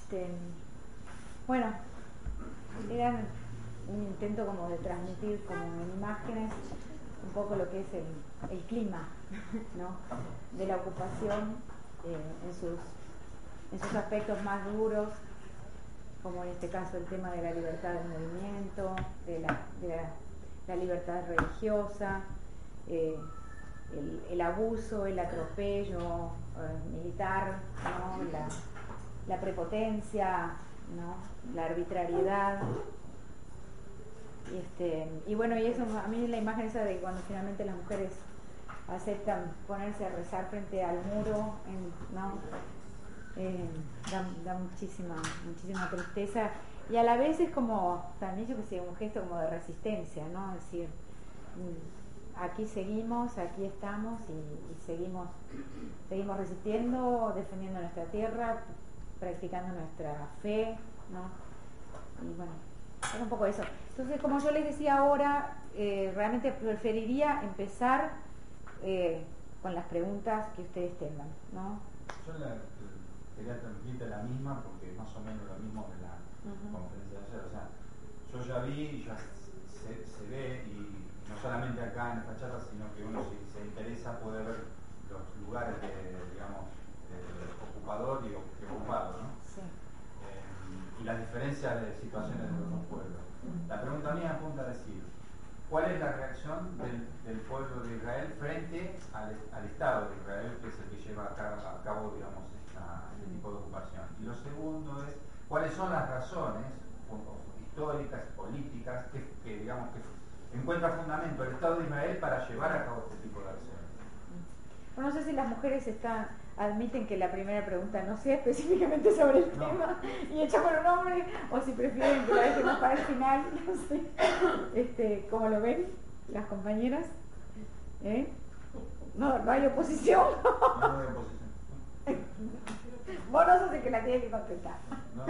Bueno, era un intento como de transmitir como en imágenes un poco lo que es el clima, ¿no? De la ocupación en sus aspectos más duros, como en este caso el tema de la libertad del movimiento, de la libertad religiosa, el abuso, el atropello militar, ¿no? La prepotencia, ¿no? La arbitrariedad. Y bueno, y eso, a mí la imagen esa de cuando finalmente las mujeres aceptan ponerse a rezar frente al muro, ¿no? Da muchísima tristeza, y a la vez es como también, yo que sé, un gesto como de resistencia, ¿no? Es decir, aquí seguimos, aquí estamos y seguimos resistiendo, defendiendo nuestra tierra, practicando nuestra fe, ¿no? Y bueno, es un poco eso. Entonces, como yo les decía ahora, realmente preferiría empezar con las preguntas que ustedes tengan, ¿no? Yo quería transmitirte la misma, porque es más o menos lo mismo que la conferencia de ayer. O sea, yo ya vi, ya se ve, y no solamente acá en esta charla, sino que uno, si se interesa, puede ver los lugares digamos, ocupador y ocupado, ¿no? Sí. Y las diferencias de situaciones de los dos pueblos. La pregunta mía apunta a decir, ¿cuál es la reacción del pueblo de Israel frente al Estado de Israel, que es el que lleva a cabo digamos, este tipo de ocupación? Y lo segundo es, ¿cuáles son las razones históricas, políticas, que digamos, que encuentra fundamento el Estado de Israel para llevar a cabo este tipo de acciones? Bueno, no sé si las mujeres admiten que la primera pregunta no sea específicamente sobre el tema y hecha por un hombre, o si prefieren que la dejemos para el final, no sé. ¿Cómo lo ven las compañeras? No hay oposición. No hay oposición. Vos no sos el que la tiene que contestar.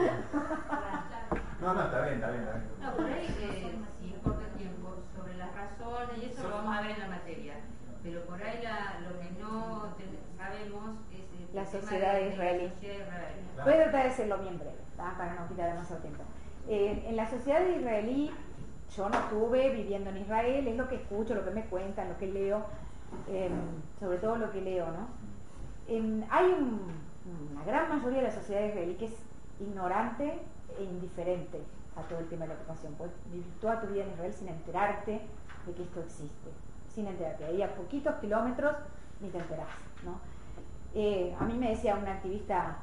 No, está bien. No, por ahí, si importa el tiempo, sobre las razones, y eso lo vamos a ver en la materia. Pero por ahí lo que no sabemos es la sociedad israelí. Voy a tratar de serlo bien breve, para no quitar demasiado tiempo. En la sociedad israelí, yo no estuve viviendo en Israel, es lo que escucho, lo que me cuentan, lo que leo, sobre todo lo que leo, ¿no? Hay una gran mayoría de la sociedad israelí que es ignorante e indiferente a todo el tema de la ocupación. Puedes vivir toda tu vida en Israel sin enterarte de que esto existe, sin enterarte. Ahí a poquitos kilómetros ni te enterás, ¿no? A mí me decía un activista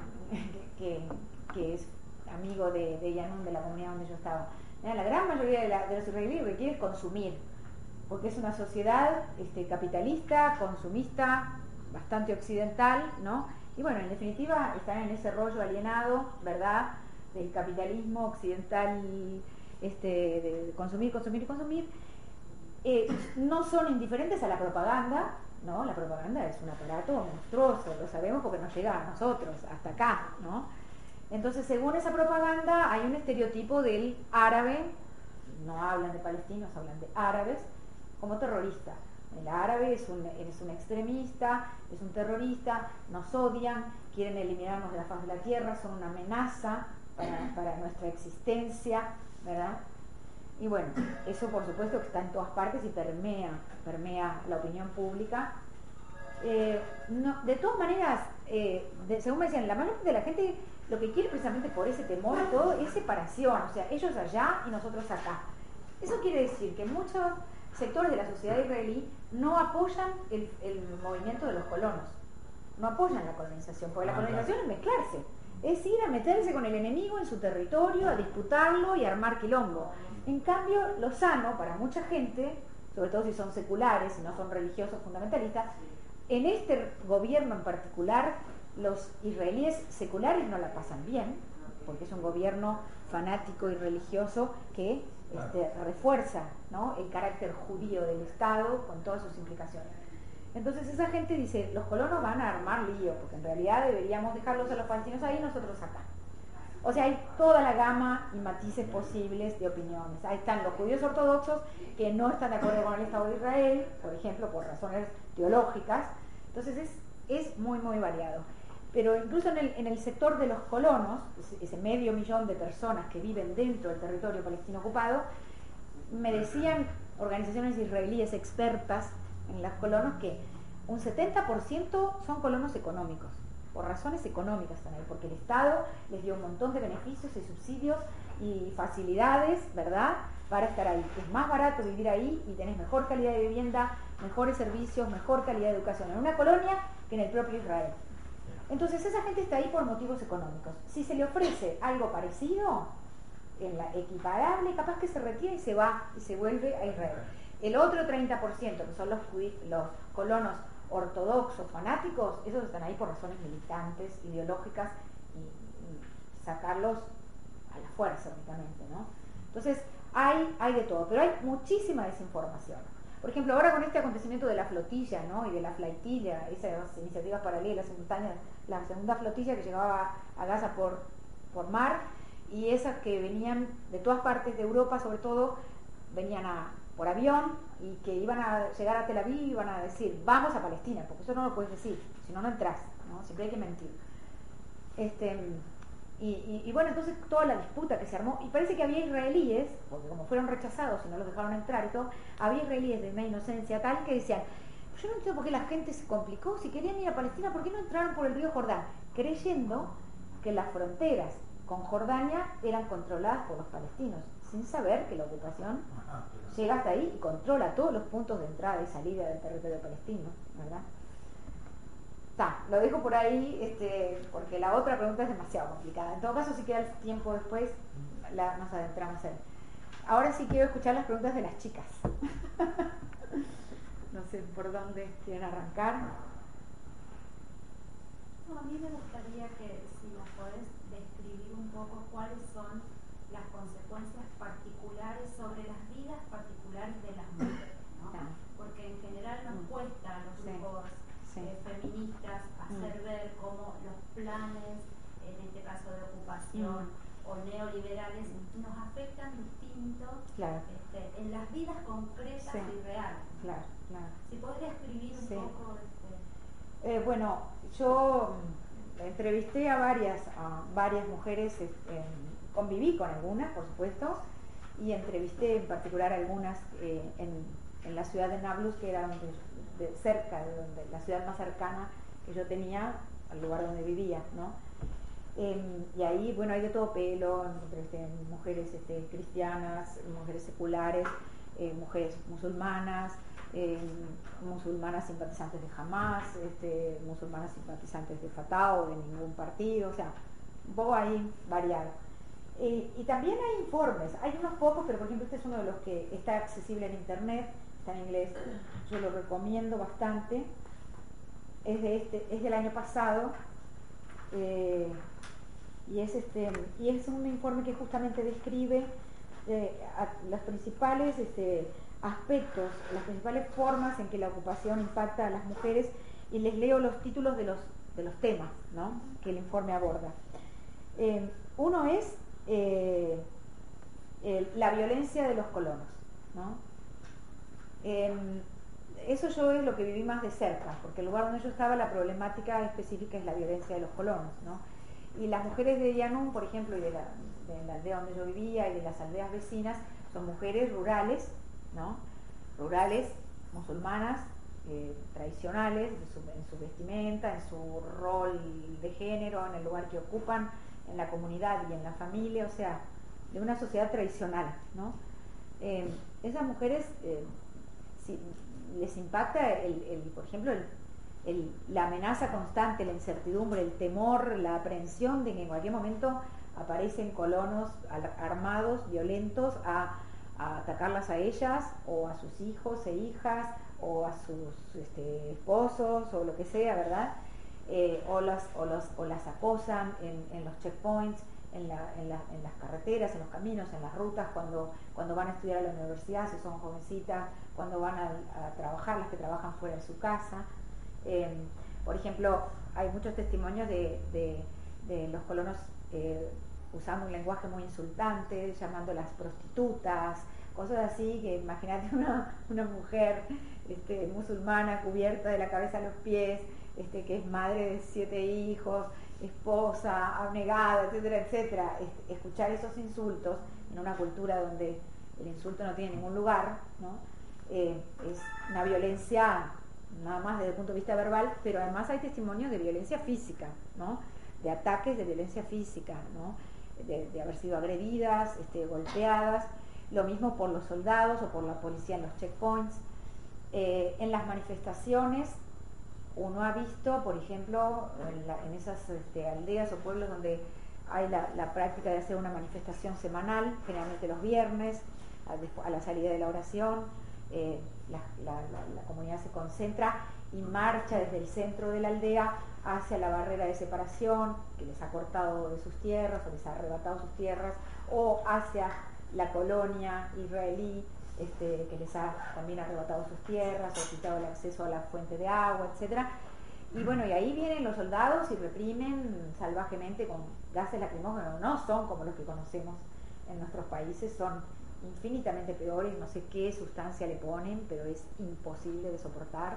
que es amigo de Yanun, de la comunidad donde yo estaba, la gran mayoría de los israelíes lo que quiere es consumir, porque es una sociedad capitalista, consumista, bastante occidental, ¿no? Y bueno, en definitiva están en ese rollo alienado, ¿verdad?, del capitalismo occidental, de consumir. No son indiferentes a la propaganda, ¿no? La propaganda es un aparato monstruoso, lo sabemos porque nos llega a nosotros, hasta acá, ¿no? Entonces, según esa propaganda, hay un estereotipo del árabe, no hablan de palestinos, hablan de árabes, como terrorista. El árabe es un extremista, es un terrorista, nos odian, quieren eliminarnos de la faz de la tierra, son una amenaza para nuestra existencia, ¿verdad? Y bueno, eso por supuesto que está en todas partes y permea la opinión pública. De todas maneras, según me decían, la mayor parte de la gente lo que quiere precisamente por ese temor y todo es separación, o sea, ellos allá y nosotros acá. Eso quiere decir que muchos sectores de la sociedad israelí no apoyan el movimiento de los colonos, no apoyan la colonización, porque la colonización es mezclarse, es ir a meterse con el enemigo en su territorio, a disputarlo y a armar quilombo. En cambio, lo sano para mucha gente, sobre todo si son seculares, si no son religiosos fundamentalistas, en este gobierno en particular, los israelíes seculares no la pasan bien, porque es un gobierno fanático y religioso que refuerza, ¿no?, el carácter judío del Estado con todas sus implicaciones. Entonces esa gente dice, los colonos van a armar lío, porque en realidad deberíamos dejarlos a los palestinos ahí y nosotros acá. O sea, hay toda la gama y matices posibles de opiniones. Ahí están los judíos ortodoxos que no están de acuerdo con el Estado de Israel, por ejemplo, por razones teológicas. Entonces es muy, muy variado. Pero incluso en el sector de los colonos, ese 500.000 de personas que viven dentro del territorio palestino ocupado, me decían organizaciones israelíes expertas en los colonos que un 70% son colonos económicos, por razones económicas también, porque el Estado les dio un montón de beneficios y subsidios y facilidades, ¿verdad?, para estar ahí. Es más barato vivir ahí y tenés mejor calidad de vivienda, mejores servicios, mejor calidad de educación en una colonia que en el propio Israel. Entonces esa gente está ahí por motivos económicos. Si se le ofrece algo parecido, en la equiparable, capaz que se retira y se va y se vuelve a Israel. El otro 30%, que son los colonos ortodoxos, fanáticos, esos están ahí por razones militantes, ideológicas y sacarlos a la fuerza únicamente, ¿no? Entonces hay de todo, pero hay muchísima desinformación. Por ejemplo, ahora con este acontecimiento de la flotilla, ¿no?, y de la flaitilla, esas iniciativas paralelas, simultáneas, la segunda flotilla que llegaba a Gaza por mar, y esas que venían de todas partes de Europa, sobre todo, venían por avión y que iban a llegar a Tel Aviv y iban a decir, vamos a Palestina, porque eso no lo puedes decir, si no, no entras, ¿no? Siempre hay que mentir. Y bueno, entonces toda la disputa que se armó, y parece que había israelíes, porque como fueron rechazados y no los dejaron entrar y todo, había israelíes de una inocencia tal que decían, yo no entiendo por qué la gente se complicó, si querían ir a Palestina, ¿por qué no entraron por el río Jordán? Creyendo que las fronteras con Jordania eran controladas por los palestinos, sin saber que la ocupación llega hasta ahí y controla todos los puntos de entrada y salida del territorio palestino, ¿verdad? Lo dejo por ahí, porque la otra pregunta es demasiado complicada. En todo caso, si queda el tiempo después, nos adentramos en. Ahora sí quiero escuchar las preguntas de las chicas. No sé por dónde quieren arrancar. No, a mí me gustaría que si nos podés describir un poco cuáles son las consecuencias particulares sobre las vidas particulares de las mujeres, ¿no? Porque en general nos cuesta a los grupos feministas hacer ver cómo los planes, en este caso de ocupación o neoliberales, nos afectan distinto en las vidas concretas y reales. Claro. Si podría escribir un poco. Bueno, yo entrevisté a varias mujeres, conviví con algunas, por supuesto, y entrevisté en particular a algunas en la ciudad de Nablus, que era cerca de donde, la ciudad más cercana que yo tenía al lugar donde vivía, ¿no? Y ahí, bueno, hay de todo pelo, mujeres cristianas, mujeres seculares, mujeres musulmanas, musulmanas simpatizantes de Hamas, musulmanas simpatizantes de Fatah o de ningún partido, o sea, un poco ahí variado. Y también hay informes, hay unos pocos, pero por ejemplo este es uno de los que está accesible en internet, está en inglés, yo lo recomiendo bastante, es del año pasado, y es un informe que justamente describe los principales aspectos, las principales formas en que la ocupación impacta a las mujeres, y les leo los títulos de los temas, ¿no?, que el informe aborda. Uno es la violencia de los colonos, ¿no? Eso yo es lo que viví más de cerca, porque el lugar donde yo estaba, la problemática específica es la violencia de los colonos, ¿no? Y las mujeres de Yanún, por ejemplo, y de la aldea donde yo vivía y de las aldeas vecinas, son mujeres rurales, ¿no?, rurales, musulmanas, tradicionales, en su vestimenta, en su rol de género, en el lugar que ocupan, en la comunidad y en la familia, o sea, de una sociedad tradicional, ¿no? Esas mujeres, si les impacta, por ejemplo, la amenaza constante, la incertidumbre, el temor, la aprehensión de que en cualquier momento aparecen colonos armados, violentos, a atacarlas a ellas o a sus hijos e hijas o a sus esposos o lo que sea, ¿verdad? O las acosan en los checkpoints, en las carreteras, en los caminos, en las rutas, cuando van a estudiar a la universidad, si son jovencitas, cuando van a trabajar, las que trabajan fuera de su casa. Por ejemplo, hay muchos testimonios de los colonos usando un lenguaje muy insultante, llamándolas prostitutas, cosas así, que imagínate una mujer musulmana cubierta de la cabeza a los pies, que es madre de 7 hijos, esposa, abnegada, etcétera, etcétera, escuchar esos insultos en una cultura donde el insulto no tiene ningún lugar, ¿no? Es una violencia nada más desde el punto de vista verbal, pero además hay testimonios de violencia física, ¿no? De ataques de violencia física, ¿no? De haber sido agredidas, golpeadas, lo mismo por los soldados o por la policía en los checkpoints. En las manifestaciones uno ha visto, por ejemplo, en esas aldeas o pueblos donde hay la práctica de hacer una manifestación semanal, generalmente los viernes, a la salida de la oración, la comunidad se concentra y marcha desde el centro de la aldea hacia la barrera de separación que les ha cortado de sus tierras o les ha arrebatado sus tierras, o hacia la colonia israelí que les ha también arrebatado sus tierras o quitado el acceso a la fuente de agua, etcétera. Y bueno, y ahí vienen los soldados y reprimen salvajemente con gases lacrimógenos. No son como los que conocemos en nuestros países, son infinitamente peores, no sé qué sustancia le ponen, pero es imposible de soportar.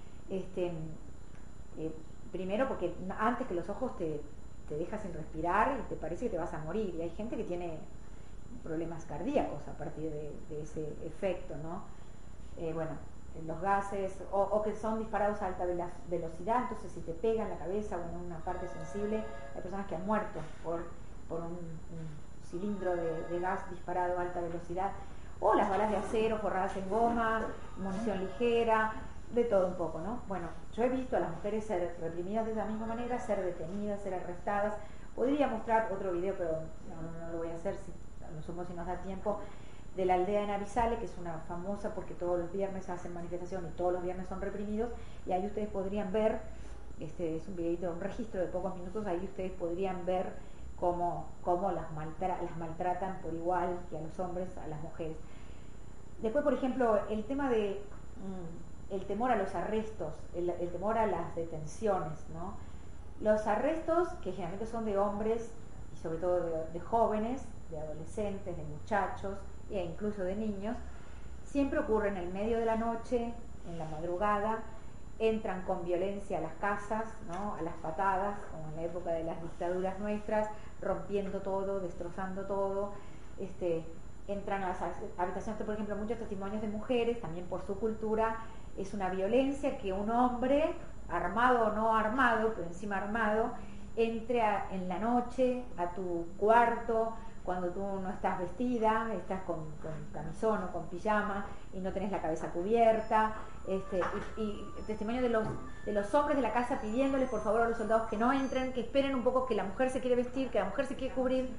Primero porque antes que los ojos te dejas sin respirar y te parece que te vas a morir, y hay gente que tiene problemas cardíacos a partir de ese efecto, ¿no? Bueno, los gases, o que son disparados a alta velocidad, entonces si te pegan en la cabeza o en una parte sensible, hay personas que han muerto por un cilindro de gas disparado a alta velocidad, o las balas de acero forradas en goma, munición ligera, de todo un poco, ¿no? Bueno, yo he visto a las mujeres ser reprimidas de esa misma manera, ser detenidas, ser arrestadas. Podría mostrar otro video, pero no lo voy a hacer, a lo sumo si nos da tiempo, de la aldea de Navizale, que es una famosa porque todos los viernes hacen manifestación y todos los viernes son reprimidos, y ahí ustedes podrían ver, es un videito, un registro de pocos minutos, ahí ustedes podrían ver cómo las maltratan por igual que a los hombres, a las mujeres. Después, por ejemplo, el tema de el temor a los arrestos, el temor a las detenciones, ¿no? Los arrestos, que generalmente son de hombres y sobre todo de jóvenes, de adolescentes, de muchachos e incluso de niños, siempre ocurren en el medio de la noche, en la madrugada, entran con violencia a las casas, ¿no? A las patadas, como en la época de las dictaduras nuestras, rompiendo todo, destrozando todo, entran a las habitaciones. Por ejemplo, muchos testimonios de mujeres, también por su cultura, es una violencia que un hombre, armado o no armado, pero encima armado, entre en la noche a tu cuarto, cuando tú no estás vestida, estás con camisón o con pijama y no tenés la cabeza cubierta, y testimonio de los hombres de la casa pidiéndoles por favor a los soldados que no entren, que esperen un poco, que la mujer se quiere vestir, que la mujer se quiere cubrir.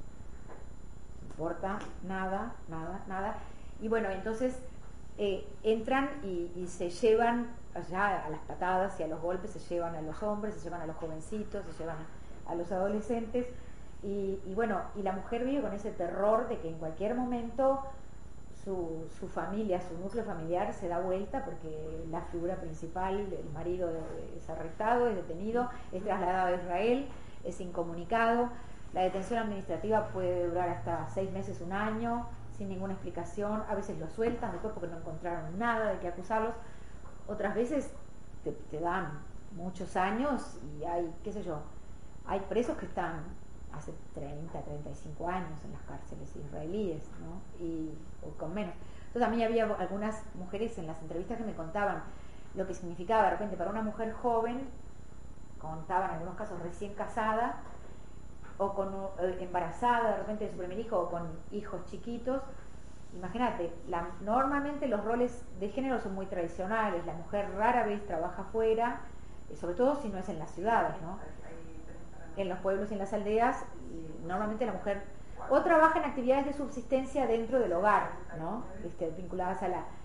No importa, nada. Y bueno, entonces entran y se llevan allá a las patadas y a los golpes, se llevan a los hombres, se llevan a los jovencitos, se llevan a los adolescentes. Y bueno, y la mujer vive con ese terror de que en cualquier momento su familia, su núcleo familiar se da vuelta porque la figura principal, el marido es arrestado, es detenido, es trasladado a Israel, es incomunicado. La detención administrativa puede durar hasta 6 meses, 1 año, sin ninguna explicación. A veces los sueltan después porque no encontraron nada de qué acusarlos. Otras veces te dan muchos años y hay, qué sé yo, hay presos que están hace 30, 35 años en las cárceles israelíes, ¿no? O con menos. Entonces a mí había algunas mujeres en las entrevistas que me contaban lo que significaba de repente para una mujer joven, contaban en algunos casos recién casada o embarazada de repente de su primer hijo o con hijos chiquitos. Imagínate, normalmente los roles de género son muy tradicionales, la mujer rara vez trabaja afuera, sobre todo si no es en las ciudades, ¿no? En los pueblos y en las aldeas, normalmente la mujer o trabaja en actividades de subsistencia dentro del hogar, ¿no? Vinculadas a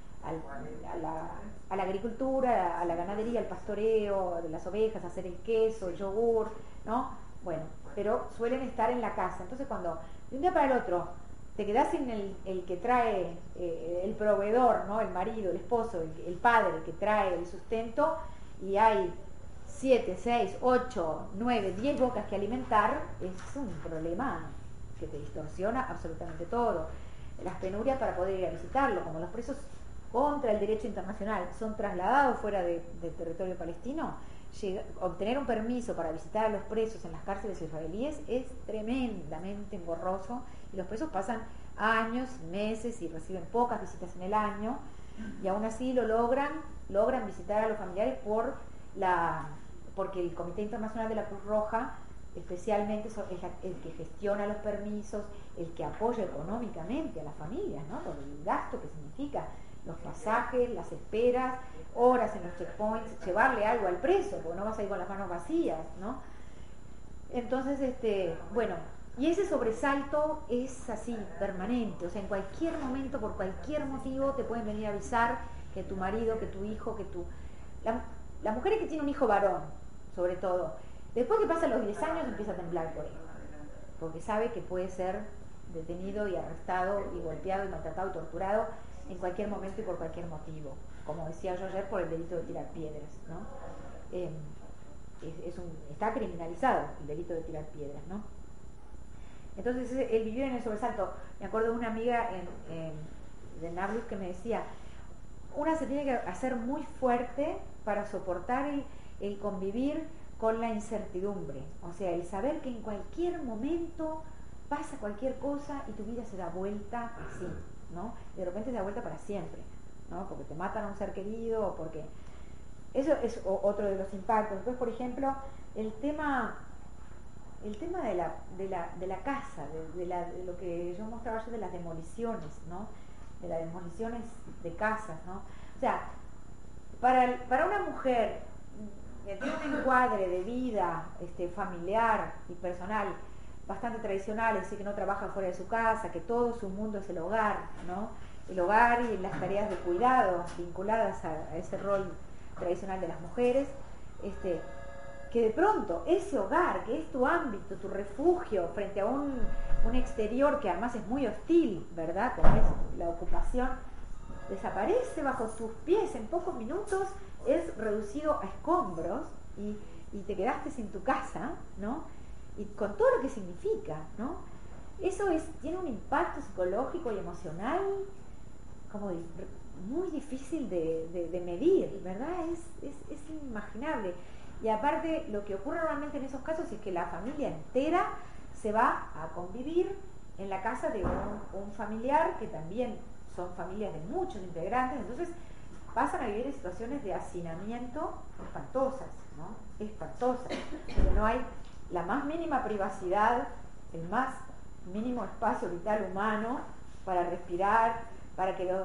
la agricultura, a la ganadería, al pastoreo de las ovejas, hacer el queso, el yogur, ¿no? Bueno, pero suelen estar en la casa. Entonces cuando de un día para el otro te quedás sin el que trae el proveedor, ¿no? El marido, el esposo, el padre que trae el sustento, y hay 7, 6, 8, 9, 10 bocas que alimentar, es un problema que te distorsiona absolutamente todo. Las penurias para poder ir a visitarlo, como los presos contra el derecho internacional son trasladados fuera del territorio palestino, obtener un permiso para visitar a los presos en las cárceles israelíes es tremendamente engorroso, y los presos pasan años, meses y reciben pocas visitas en el año, y aún así logran visitar a los familiares porque el Comité Internacional de la Cruz Roja especialmente es el que gestiona los permisos, el que apoya económicamente a las familias, ¿no? Por el gasto que significa los pasajes, las esperas, horas en los checkpoints, llevarle algo al preso, porque no vas a ir con las manos vacías, ¿no? Entonces, bueno, y ese sobresalto es así, permanente, o sea, en cualquier momento, por cualquier motivo, te pueden venir a avisar que tu marido, que tu hijo, la mujer que tiene un hijo varón, sobre todo, después que pasan los 10 años empieza a temblar por él, porque sabe que puede ser detenido y arrestado y golpeado y maltratado y torturado en cualquier momento y por cualquier motivo, como decía yo ayer, por el delito de tirar piedras, ¿no? Está criminalizado el delito de tirar piedras, ¿no? Entonces el vivir en el sobresalto, me acuerdo de una amiga de Nablus que me decía, una se tiene que hacer muy fuerte para soportar el convivir con la incertidumbre, o sea, el saber que en cualquier momento pasa cualquier cosa y tu vida se da vuelta así, ¿no? Y de repente se da vuelta para siempre, ¿no? Porque te matan a un ser querido, o porque... Eso es otro de los impactos. Después, por ejemplo, el tema de la casa, de lo que yo mostraba ayer de las demoliciones, ¿no? De las demoliciones de casas, ¿no? O sea, para una mujer que tiene un encuadre de vida familiar y personal bastante tradicional, es decir, que no trabaja fuera de su casa, que todo su mundo es el hogar, ¿no? El hogar y las tareas de cuidado vinculadas a ese rol tradicional de las mujeres, que de pronto ese hogar, que es tu ámbito, tu refugio frente a un exterior que además es muy hostil, ¿verdad? Como es la ocupación, desaparece bajo tus pies en pocos minutos, es reducido a escombros y te quedaste sin tu casa, ¿no? Y con todo lo que significa, ¿no? Eso tiene un impacto psicológico y emocional como muy difícil de medir, ¿verdad? Es inimaginable. Y aparte, lo que ocurre normalmente en esos casos es que la familia entera se va a convivir en la casa de un familiar, que también son familias de muchos integrantes, entonces pasan a vivir en situaciones de hacinamiento espantosas, ¿no? Espantosas, donde no hay la más mínima privacidad, el más mínimo espacio vital humano para respirar, para que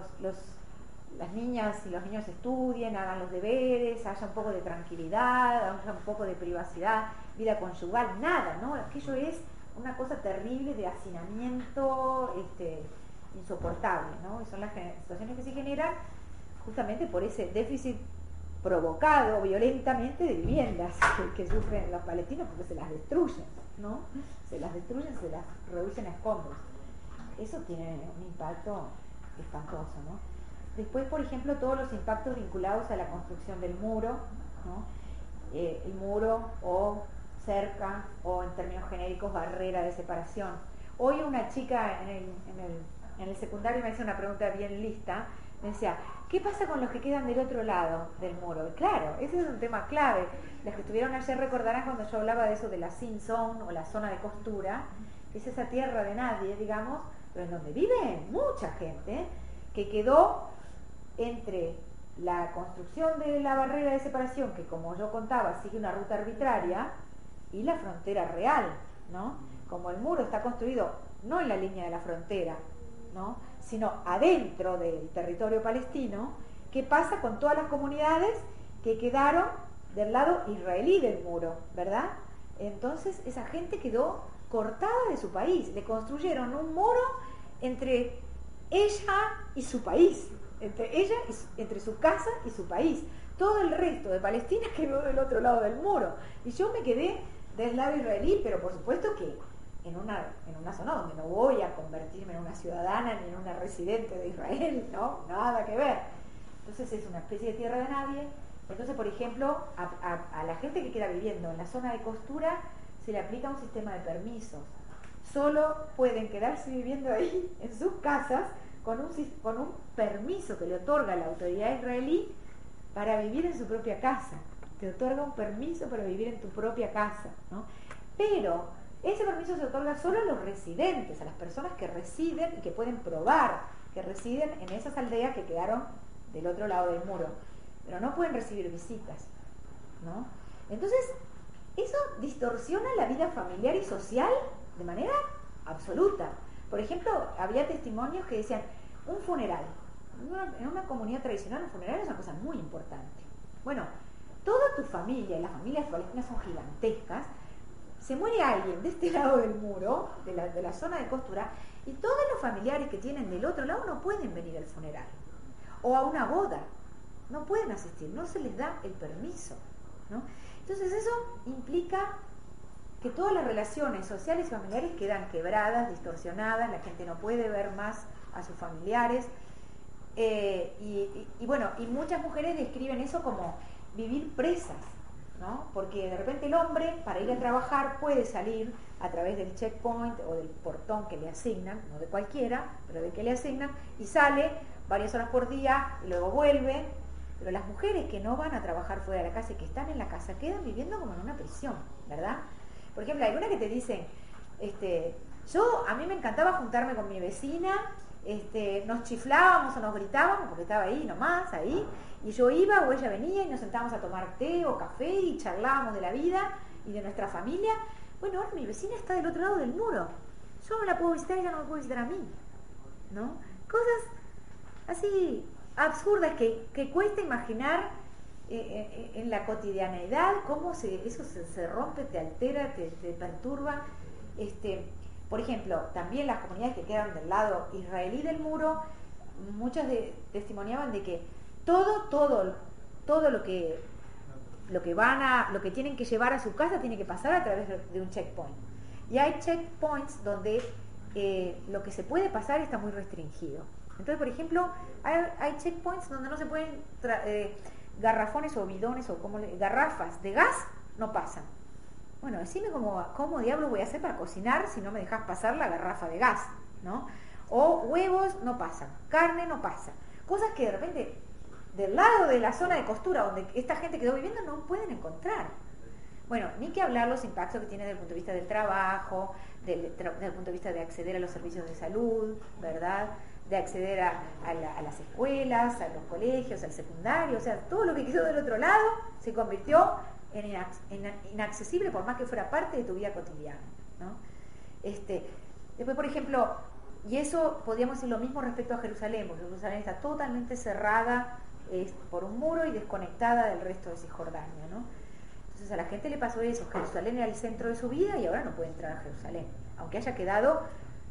las niñas y los niños estudien, hagan los deberes, haya un poco de tranquilidad, haya un poco de privacidad, vida conyugal, nada, ¿no? Aquello es una cosa terrible de hacinamiento insoportable, ¿no? Y son las situaciones que se generan justamente por ese déficit provocado violentamente de viviendas que sufren los palestinos, porque se las destruyen, ¿no? Se las destruyen, se las reducen a escombros. Eso tiene un impacto espantoso, ¿no? Después, por ejemplo, todos los impactos vinculados a la construcción del muro, ¿no? El muro o cerca, o en términos genéricos, barrera de separación. Hoy una chica en el secundario me hizo una pregunta bien lista, me decía, ¿qué pasa con los que quedan del otro lado del muro? Y claro, ese es un tema clave. Las que estuvieron ayer recordarán cuando yo hablaba de eso de la sin zone o la zona de costura, que es esa tierra de nadie, digamos, pero en donde vive mucha gente, que quedó entre la construcción de la barrera de separación, que como yo contaba sigue una ruta arbitraria, y la frontera real, ¿no? Como el muro está construido no en la línea de la frontera, ¿no? Sino adentro del territorio palestino, ¿qué pasa con todas las comunidades que quedaron del lado israelí del muro, ¿verdad? Entonces esa gente quedó cortada de su país, le construyeron un muro entre ella y su país, entre su casa y su país. Todo el resto de Palestina quedó del otro lado del muro, y yo me quedé del lado israelí, pero por supuesto que en una zona donde no voy a convertirme en una ciudadana ni en una residente de Israel, ¿no? Nada que ver. Entonces es una especie de tierra de nadie. Entonces, por ejemplo, a la gente que queda viviendo en la zona de costura se le aplica un sistema de permisos. Solo pueden quedarse viviendo ahí en sus casas con un permiso que le otorga la autoridad israelí para vivir en su propia casa, te otorga un permiso para vivir en tu propia casa, ¿no? Pero ese permiso se otorga solo a los residentes, a las personas que residen y que pueden probar que residen en esas aldeas que quedaron del otro lado del muro, pero no pueden recibir visitas, ¿no? Entonces, eso distorsiona la vida familiar y social de manera absoluta. Por ejemplo, había testimonios que decían, un funeral, en una comunidad tradicional, un funeral es una cosa muy importante. Bueno, toda tu familia, y las familias palestinas son gigantescas, se muere alguien de este lado del muro, de la zona de costura, y todos los familiares que tienen del otro lado no pueden venir al funeral. O a una boda, no pueden asistir, no se les da el permiso, ¿no? Entonces eso implica que todas las relaciones sociales y familiares quedan quebradas, distorsionadas, la gente no puede ver más a sus familiares, y bueno, y muchas mujeres describen eso como vivir presas, ¿no? Porque de repente el hombre, para ir a trabajar, puede salir a través del checkpoint o del portón que le asignan, no de cualquiera, pero del que le asignan, y sale varias horas por día y luego vuelve. Pero las mujeres que no van a trabajar fuera de la casa y que están en la casa quedan viviendo como en una prisión, ¿verdad? Por ejemplo, hay una que te dicen, a mí me encantaba juntarme con mi vecina, nos chiflábamos o nos gritábamos porque estaba ahí nomás, ahí, y yo iba o ella venía y nos sentábamos a tomar té o café y charlábamos de la vida y de nuestra familia. Bueno, ahora mi vecina está del otro lado del muro, yo no la puedo visitar y ella no me puede visitar a mí, ¿no? Cosas así absurdas que cuesta imaginar en la cotidianeidad, cómo eso se rompe, te altera, te perturba. Por ejemplo, también las comunidades que quedan del lado israelí del muro, muchas testimoniaban de que todo lo que tienen que llevar a su casa tiene que pasar a través de un checkpoint. Y hay checkpoints donde lo que se puede pasar está muy restringido. Entonces, por ejemplo, hay checkpoints donde no se pueden garrafones o bidones o garrafas de gas no pasan. Bueno, decime cómo diablo voy a hacer para cocinar si no me dejas pasar la garrafa de gas, ¿no? O huevos no pasan, carne no pasa. Cosas que de repente, del lado de la zona de costura donde esta gente quedó viviendo, no pueden encontrar. Bueno, ni que hablar los impactos que tiene desde el punto de vista del trabajo, desde el punto de vista de acceder a los servicios de salud, ¿verdad? De acceder a las escuelas, a los colegios, al secundario, o sea, todo lo que quedó del otro lado se convirtió en inaccesible por más que fuera parte de tu vida cotidiana, ¿no? Después, por ejemplo, y eso podríamos decir lo mismo respecto a Jerusalén, porque Jerusalén está totalmente cerrada por un muro y desconectada del resto de Cisjordania, ¿no? Entonces a la gente le pasó eso, Jerusalén era el centro de su vida y ahora no puede entrar a Jerusalén, aunque haya quedado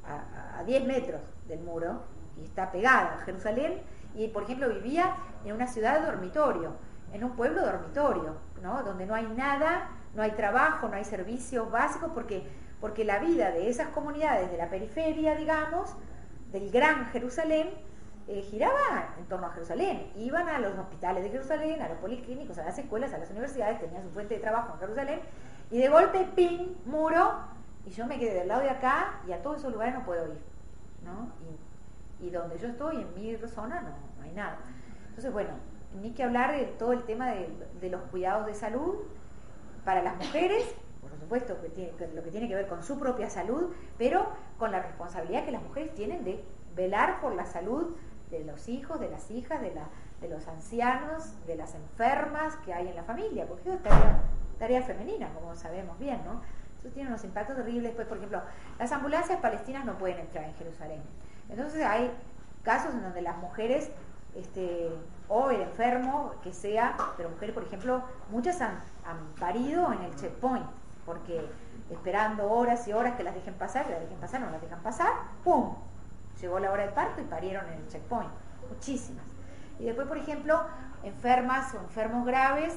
a 10 metros del muro y está pegada a Jerusalén, y por ejemplo vivía en una ciudad dormitorio, en un pueblo dormitorio, ¿no? Donde no hay nada, no hay trabajo, no hay servicios básicos, porque la vida de esas comunidades de la periferia, digamos, del gran Jerusalén, giraba en torno a Jerusalén. Iban a los hospitales de Jerusalén, a los policlínicos, a las escuelas, a las universidades, tenían su fuente de trabajo en Jerusalén, y de golpe, ¡ping!, muro, y yo me quedé del lado de acá, y a todos esos lugares no puedo ir, ¿no? Y donde yo estoy, en mi zona, no hay nada. Entonces, bueno, ni que hablar de todo el tema de los cuidados de salud para las mujeres, por supuesto, lo que tiene que ver con su propia salud, pero con la responsabilidad que las mujeres tienen de velar por la salud de los hijos, de las hijas, de los ancianos, de las enfermas que hay en la familia, porque eso es tarea femenina, como sabemos bien, ¿no? Eso tiene unos impactos terribles. Después, por ejemplo, las ambulancias palestinas no pueden entrar en Jerusalén. Entonces hay casos en donde las mujeres, o el enfermo, que sea, pero mujeres, por ejemplo, muchas han parido en el checkpoint, porque esperando horas y horas que las dejen pasar, no las dejan pasar, ¡pum!, llegó la hora del parto y parieron en el checkpoint, muchísimas. Y después, por ejemplo, enfermas o enfermos graves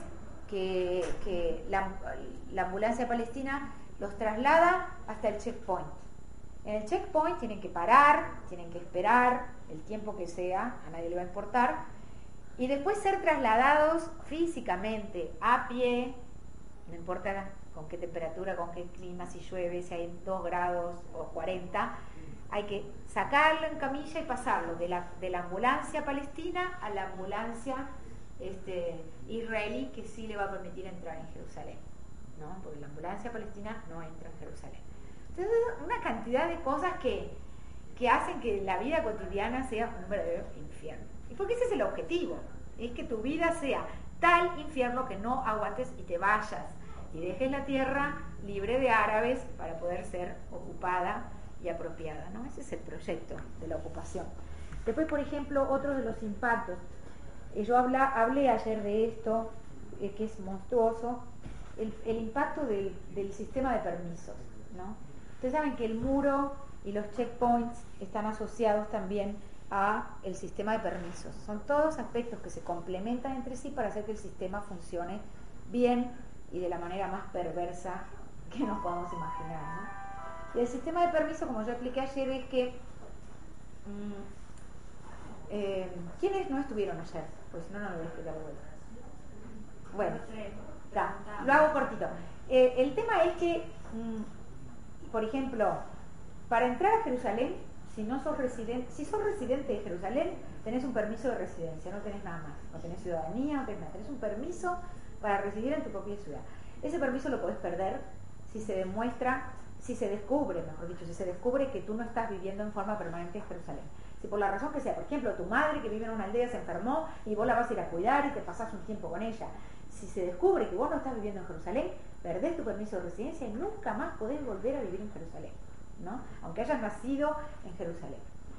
que la ambulancia palestina los traslada hasta el checkpoint. En el checkpoint tienen que parar, tienen que esperar el tiempo que sea, a nadie le va a importar, y después ser trasladados físicamente, a pie, no importa con qué temperatura, con qué clima, si llueve, si hay 2 grados o 40, hay que sacarlo en camilla y pasarlo de la ambulancia palestina a la ambulancia israelí que sí le va a permitir entrar en Jerusalén, ¿no? Porque la ambulancia palestina no entra en Jerusalén. Entonces, una cantidad de cosas que hacen que la vida cotidiana sea un verdadero infierno. Y porque ese es el objetivo, es que tu vida sea tal infierno que no aguantes y te vayas y dejes la tierra libre de árabes para poder ser ocupada y apropiada, ¿no? Ese es el proyecto de la ocupación. Después, por ejemplo, otro de los impactos, yo hablé ayer de esto, que es monstruoso, el impacto del sistema de permisos, ¿no? Ustedes saben que el muro y los checkpoints están asociados también a el sistema de permisos. Son todos aspectos que se complementan entre sí para hacer que el sistema funcione bien y de la manera más perversa que nos podamos imaginar, ¿no? Y el sistema de permiso, como yo expliqué ayer, es que ¿quiénes no estuvieron ayer? Pues no lo voy a explicar de vuelta. Bueno, lo hago cortito. El tema es que, por ejemplo, para entrar a Jerusalén, si sos residente de Jerusalén, tenés un permiso de residencia, no tenés nada más, no tenés ciudadanía, no tenés nada, tenés un permiso para residir en tu propia ciudad. Ese permiso lo podés perder si se descubre que tú no estás viviendo en forma permanente en Jerusalén. Si por la razón que sea, por ejemplo, tu madre que vive en una aldea se enfermó y vos la vas a ir a cuidar y te pasás un tiempo con ella, si se descubre que vos no estás viviendo en Jerusalén, perdés tu permiso de residencia y nunca más podés volver a vivir en Jerusalén, ¿no? Aunque hayas nacido en Jerusalén.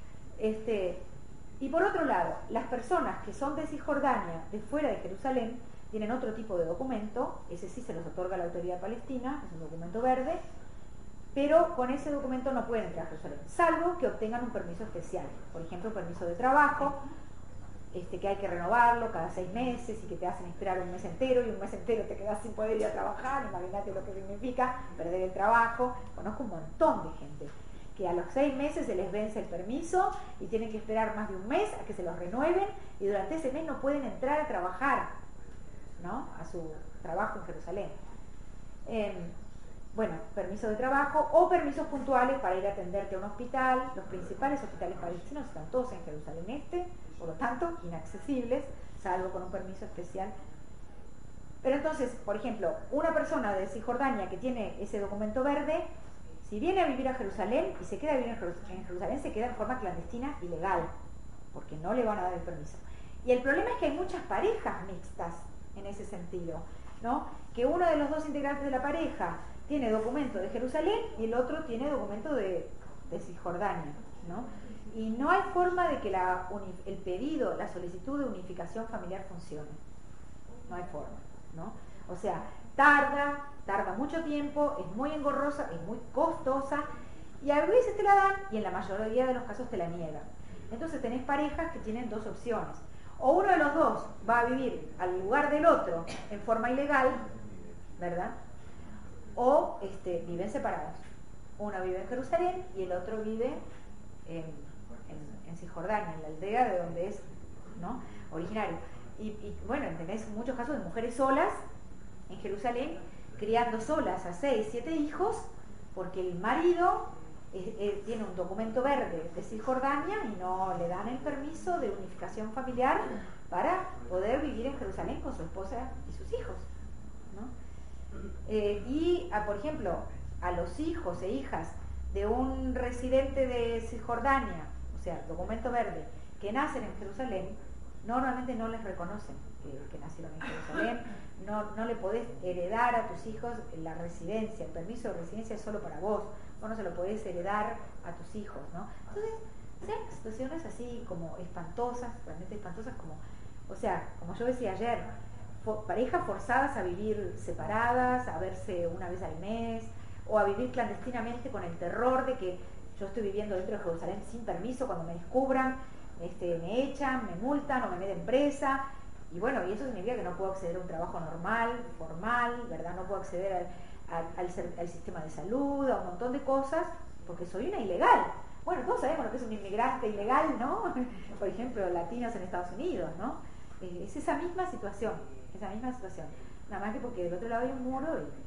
Y por otro lado, las personas que son de Cisjordania, de fuera de Jerusalén, tienen otro tipo de documento, ese sí se los otorga la autoridad palestina, es un documento verde, pero con ese documento no pueden entrar a Jerusalén, salvo que obtengan un permiso especial, por ejemplo, un permiso de trabajo, que hay que renovarlo cada 6 meses y que te hacen esperar un mes entero y un mes entero te quedas sin poder ir a trabajar. Imagínate lo que significa perder el trabajo. Conozco un montón de gente que a los 6 meses se les vence el permiso y tienen que esperar más de un mes a que se los renueven y durante ese mes no pueden entrar a trabajar, ¿no? A su trabajo en Jerusalén. Bueno, permiso de trabajo o permisos puntuales para ir a atenderte a un hospital. Los principales hospitales palestinos están todos en Jerusalén Este, por lo tanto, inaccesibles, salvo con un permiso especial. Pero entonces, por ejemplo, una persona de Cisjordania que tiene ese documento verde, si viene a vivir a Jerusalén y se queda a vivir en Jerusalén, se queda en forma clandestina ilegal, porque no le van a dar el permiso. Y el problema es que hay muchas parejas mixtas en ese sentido, ¿no? Que uno de los dos integrantes de la pareja tiene documento de Jerusalén y el otro tiene documento de Cisjordania, ¿no? Y no hay forma de que el pedido, la solicitud de unificación familiar funcione. No hay forma, ¿no? O sea, tarda mucho tiempo, es muy engorrosa, es muy costosa y a veces te la dan y en la mayoría de los casos te la niegan. Entonces tenés parejas que tienen dos opciones. O uno de los dos va a vivir al lugar del otro en forma ilegal, ¿verdad? O viven separados. Uno vive en Jerusalén y el otro vive en Cisjordania, en la aldea de donde es, ¿no?, originario. Y bueno, tenés muchos casos de mujeres solas en Jerusalén, criando solas a 6, 7 hijos, porque el marido tiene un documento verde de Cisjordania y no le dan el permiso de unificación familiar para poder vivir en Jerusalén con su esposa y sus hijos, ¿no? Por ejemplo, a los hijos e hijas de un residente de Cisjordania, o sea, documento verde, que nacen en Jerusalén, normalmente no les reconocen que nacieron en Jerusalén, no le podés heredar a tus hijos la residencia, el permiso de residencia es solo para vos no se lo podés heredar a tus hijos, ¿no? Entonces, sean situaciones así como espantosas, realmente espantosas, como yo decía ayer, parejas forzadas a vivir separadas, a verse una vez al mes, o a vivir clandestinamente con el terror de que yo estoy viviendo dentro de Jerusalén sin permiso, cuando me descubran, me echan, me multan o me meten presa, y bueno, y eso significa que no puedo acceder a un trabajo normal, formal, ¿verdad? No puedo acceder al sistema de salud, a un montón de cosas, porque soy una ilegal. Bueno, todos sabemos lo que es un inmigrante ilegal, ¿no? Por ejemplo, latinos en Estados Unidos, ¿no? Es esa misma situación, nada más que porque del otro lado hay un muro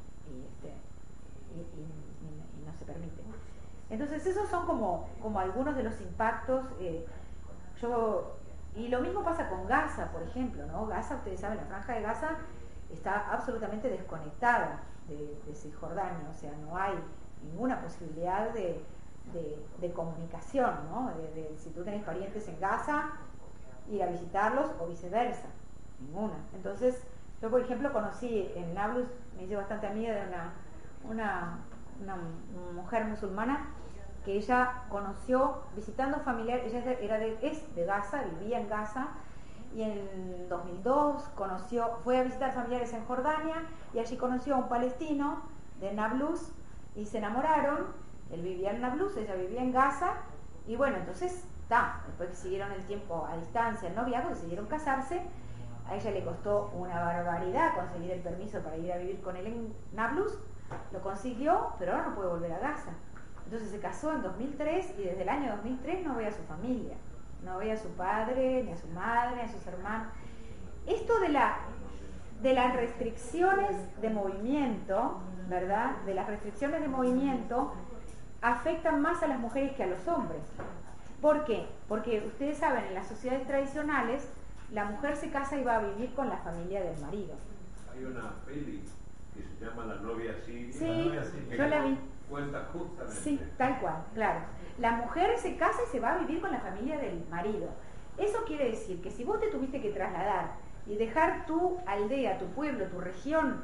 y no se permite. Entonces esos son como algunos de los impactos. Yo Y lo mismo pasa con Gaza, por ejemplo, ¿no? Gaza, ustedes saben, la franja de Gaza está absolutamente desconectada de Cisjordania, o sea, no hay ninguna posibilidad de comunicación, ¿no? Si tú tenés parientes en Gaza, ir a visitarlos o viceversa, ninguna. Entonces, yo por ejemplo conocí en Nablus, me hice bastante amiga de una mujer musulmana que ella conoció visitando familiares, ella es de Gaza, vivía en Gaza, y en 2002 fue a visitar familiares en Jordania y allí conoció a un palestino de Nablus y se enamoraron. Él vivía en Nablus, ella vivía en Gaza, y bueno, entonces después que siguieron el tiempo a distancia, el noviazgo, decidieron casarse. A ella le costó una barbaridad conseguir el permiso para ir a vivir con él en Nablus, lo consiguió, pero ahora no puede volver a Gaza. Entonces se casó en 2003 y desde el año 2003 no ve a su familia, no ve a su padre, ni a su madre, ni a sus hermanos. Esto de las restricciones de movimiento, ¿verdad? De las restricciones de movimiento afectan más a las mujeres que a los hombres. ¿Por qué? Porque ustedes saben, en las sociedades tradicionales, la mujer se casa y va a vivir con la familia del marido. Hay una peli que se llama La novia siria. Sí, La novia siria, yo la vi. Cuenta justamente. Sí, tal cual, claro. La mujer se casa y se va a vivir con la familia del marido. Eso quiere decir que si vos te tuviste que trasladar y dejar tu aldea, tu pueblo, tu región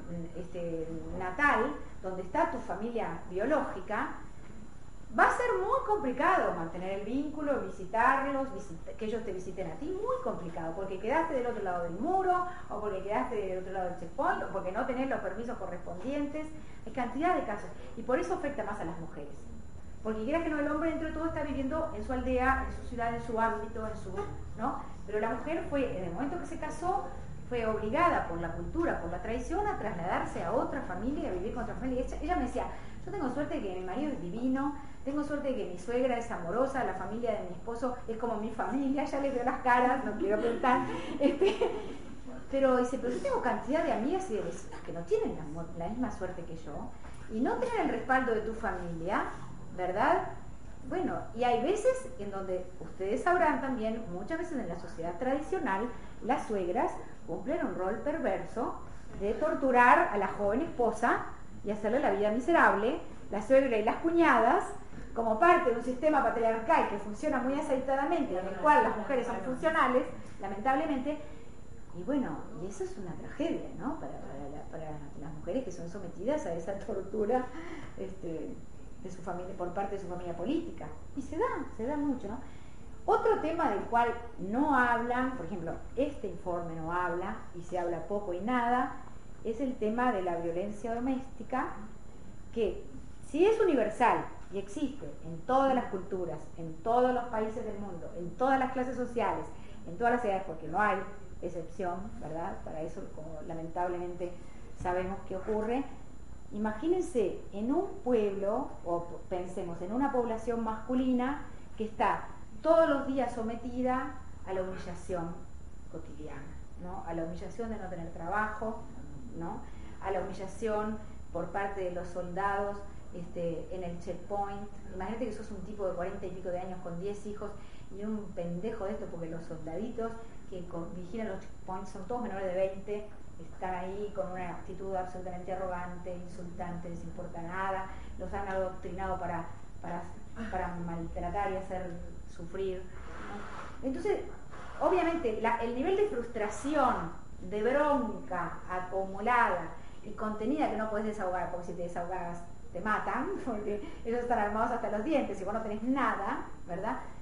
natal, donde está tu familia biológica, va a ser muy complicado mantener el vínculo, visitarlos, que ellos te visiten a ti, muy complicado, porque quedaste del otro lado del muro, o porque quedaste del otro lado del checkpoint, o porque no tenés los permisos correspondientes. Hay cantidad de casos, y por eso afecta más a las mujeres. Porque quieras que no, el hombre dentro de todo está viviendo en su aldea, en su ciudad, en su ámbito, ¿no? Pero la mujer en el momento que se casó, fue obligada por la cultura, por la tradición, a trasladarse a otra familia, a vivir con otra familia. Ella me decía, yo tengo suerte de que mi marido es divino, tengo suerte de que mi suegra es amorosa, la familia de mi esposo es como mi familia, ya les veo las caras, no quiero pensar. Pero dice, pero yo tengo cantidad de amigas y de vecinas que no tienen la misma suerte que yo, y no tener el respaldo de tu familia, ¿verdad? Bueno, y hay veces en donde, ustedes sabrán también, muchas veces en la sociedad tradicional, las suegras cumplen un rol perverso de torturar a la joven esposa y hacerle la vida miserable. La suegra y las cuñadas, como parte de un sistema patriarcal que funciona muy aceitadamente, en el cual las mujeres son funcionales, lamentablemente, y bueno, y eso es una tragedia, ¿no? Para las mujeres que son sometidas a esa tortura de su familia, por parte de su familia política. Y se da mucho, ¿no? Otro tema del cual no hablan, por ejemplo, este informe no habla, y se habla poco y nada, es el tema de la violencia doméstica, que si es universal y existe en todas las culturas, en todos los países del mundo, en todas las clases sociales, en todas las edades, porque no hay excepción, ¿verdad? Para eso, como lamentablemente sabemos que ocurre. Imagínense en un pueblo, o pensemos en una población masculina que está todos los días sometida a la humillación cotidiana, ¿no? A la humillación de no tener trabajo, ¿no? A la humillación por parte de los soldados en el checkpoint. Imagínate que sos un tipo de 40 y pico de años con 10 hijos y un pendejo de esto, porque los soldaditos que vigilan los checkpoints son todos menores de 20, están ahí con una actitud absolutamente arrogante, insultante, les importa nada, los han adoctrinado para maltratar y hacer sufrir, ¿no? Entonces, obviamente, el nivel de frustración, de bronca acumulada y contenida que no puedes desahogar, porque si te desahogas te matan, porque ellos están armados hasta los dientes y vos no tenés nada, ¿verdad?